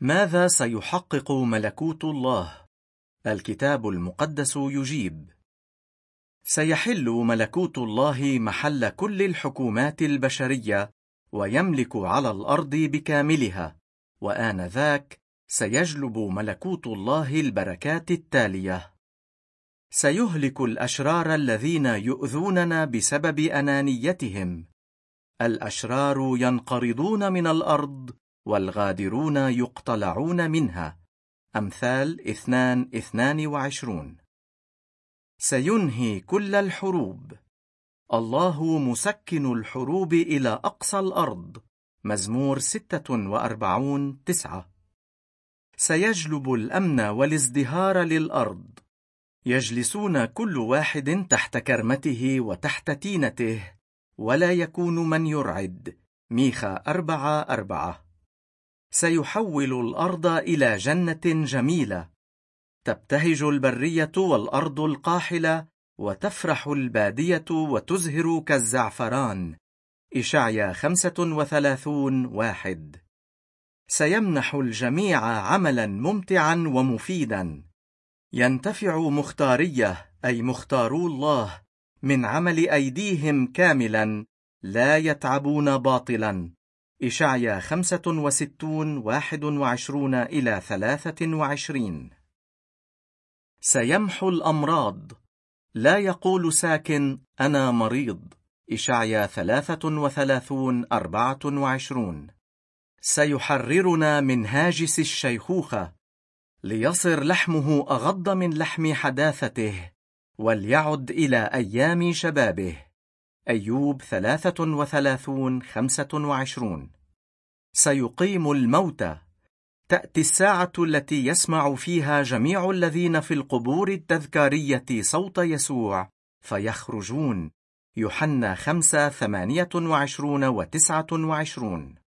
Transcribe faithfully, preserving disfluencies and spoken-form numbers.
ماذا سيحقق ملكوت الله؟ الكتاب المقدس يجيب: سيحل ملكوت الله محل كل الحكومات البشرية، ويملك على الأرض بكاملها، وآنذاك سيجلب ملكوت الله البركات التالية: سيهلك الأشرار الذين يؤذوننا بسبب أنانيتهم. الأشرار ينقرضون من الأرض، والغادرون يقتلعون منها. أمثال اثنان اثنان وعشرون. سينهي كل الحروب. الله مسكن الحروب إلى أقصى الأرض. مزمور ستة وأربعون تسعة. سيجلب الأمن والازدهار للأرض. يجلسون كل واحد تحت كرمته وتحت تينته، ولا يكون من يرعد. ميخا أربعة أربعة. سيحول الأرض إلى جنة جميلة. تبتهج البرية والأرض القاحلة، وتفرح البادية وتزهر كالزعفران. إشعيا خمسة وثلاثون واحد. سيمنح الجميع عملا ممتعا ومفيدا. ينتفع مختاريه أي مختارو الله من عمل أيديهم كاملا، لا يتعبون باطلا. إشعيا خمسة وستون واحد وعشرون إلى ثلاثة وعشرين. سيمحو الأمراض. لا يقول ساكن أنا مريض. إشعيا ثلاثة وثلاثون أربعة وعشرون. سيحررنا من هاجس الشيخوخة، ليصر لحمه أغض من لحم حداثته، وليعد إلى أيام شبابه. أيوب ثلاثة وثلاثون خمسة وعشرون. سيقيم الموتى. تأتي الساعة التي يسمع فيها جميع الذين في القبور التذكارية صوت يسوع فيخرجون. يوحنا خمسة ثمانية وعشرون وتسعة وعشرون.